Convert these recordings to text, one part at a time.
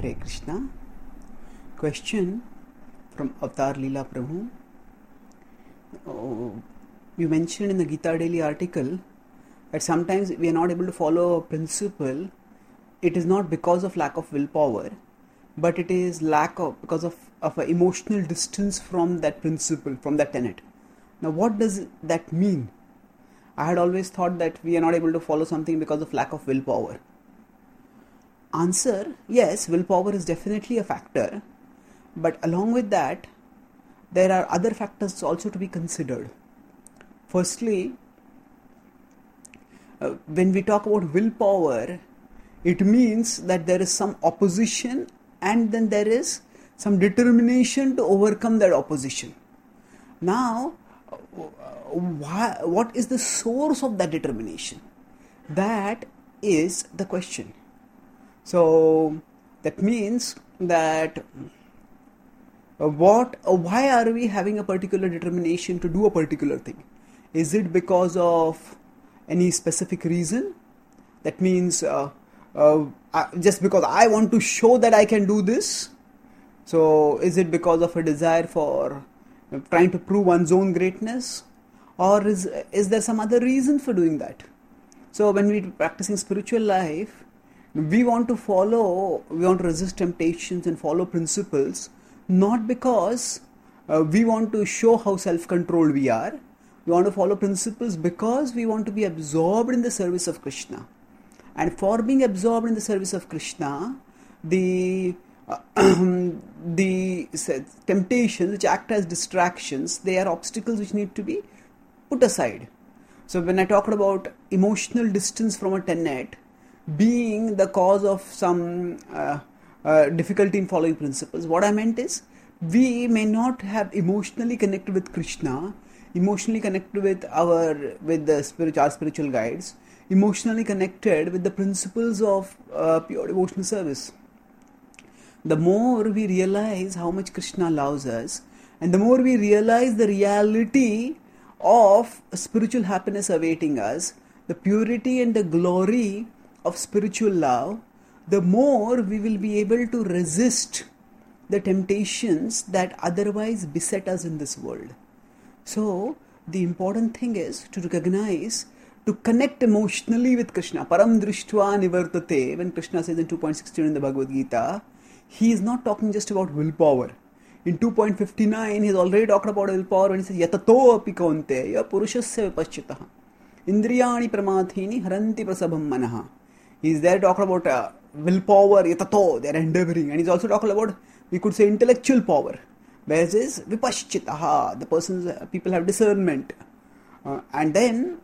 Hare Krishna. Question from Avatar Leela Prabhu. You mentioned in the Gita Daily article that sometimes we are not able to follow a principle. It is not because of lack of willpower, but it is because of an emotional distance from that principle, from that tenet. Now, what does that mean? I had always thought that we are not able to follow something because of lack of willpower. Answer: yes, willpower is definitely a factor, but along with that, there are other factors also to be considered. Firstly, when we talk about willpower, it means that there is some opposition and then there is some determination to overcome that opposition. Now, what is the source of that determination? That is the question. So that means that why are we having a particular determination to do a particular thing? Is it because of any specific reason? That means just because I want to show that I can do this? So is it because of a desire for trying to prove one's own greatness? Or is there some other reason for doing that? So when we're practicing spiritual life, we want to resist temptations and follow principles, not because we want to show how self-controlled we are. We want to follow principles because we want to be absorbed in the service of Krishna. And for being absorbed in the service of Krishna, the temptations which act as distractions, they are obstacles which need to be put aside. So when I talked about emotional distance from a tenet being the cause of some difficulty in following principles, what I meant is we may not have emotionally connected with Krishna, emotionally connected with our spiritual guides, emotionally connected with the principles of pure devotional service. The more we realize how much Krishna loves us, and the more we realize the reality of spiritual happiness awaiting us, the purity and the glory of spiritual love, the more we will be able to resist the temptations that otherwise beset us in this world. So, the important thing is to recognize, to connect emotionally with Krishna. Param drishtva nivartate, when Krishna says in 2.16 in the Bhagavad Gita, he is not talking just about willpower. In 2.59, he has already talked about willpower when he says, yatato api kaunteya purushasya vipaschitaha indriyani pramathini haranti prasabham manaha. He is there talking about willpower, yatato, they are endeavoring. And he's also talking about, we could say, intellectual power. Whereas is vipaschitaha, people have discernment. And then,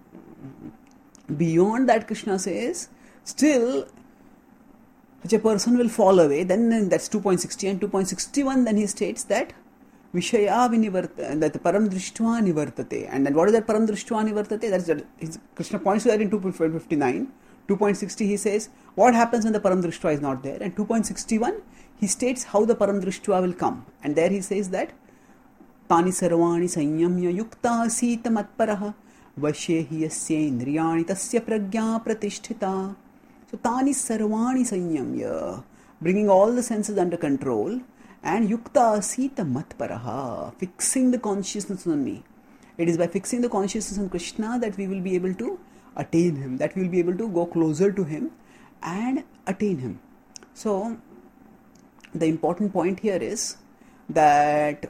beyond that, Krishna says, still, such a person will fall away. Then that's 2.60 and 2.61. Then he states that Vishaya vinivartate, that param drishtva nivartate. And then what is that param drishtva nivartate? Krishna points to that in 2.59. 2.60 he says, what happens when the param drishtva is not there? And 2.61 he states how the param drishtva will come. And there he says that Tani sarvani sanyamya yukta sita matparaha vashehi yasya indriyani tasya pragya pratisthita. So Tani sarvani sanyamya, bringing all the senses under control, and yukta sita matparaha, fixing the consciousness on me. It is by fixing the consciousness on Krishna that we will be able to attain him, that we will be able to go closer to him and attain him. So the important point here is that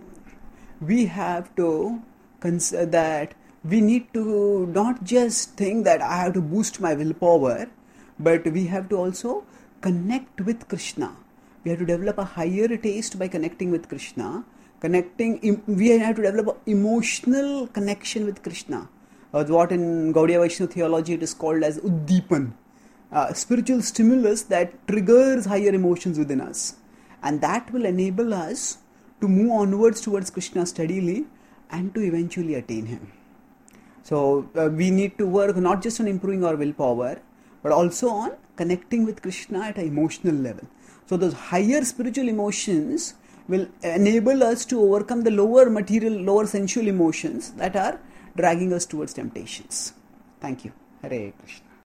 we have to consider that we need to not just think that I have to boost my willpower, but we have to also connect with Krishna. We have to develop a higher taste by connecting with Krishna. We have to develop an emotional connection with Krishna. What in Gaudiya Vaishnava theology it is called as Uddipan. Spiritual stimulus that triggers higher emotions within us. And that will enable us to move onwards towards Krishna steadily and to eventually attain him. So we need to work not just on improving our willpower, but also on connecting with Krishna at an emotional level. So those higher spiritual emotions will enable us to overcome the lower sensual emotions that are dragging us towards temptations. Thank you. Hare Krishna.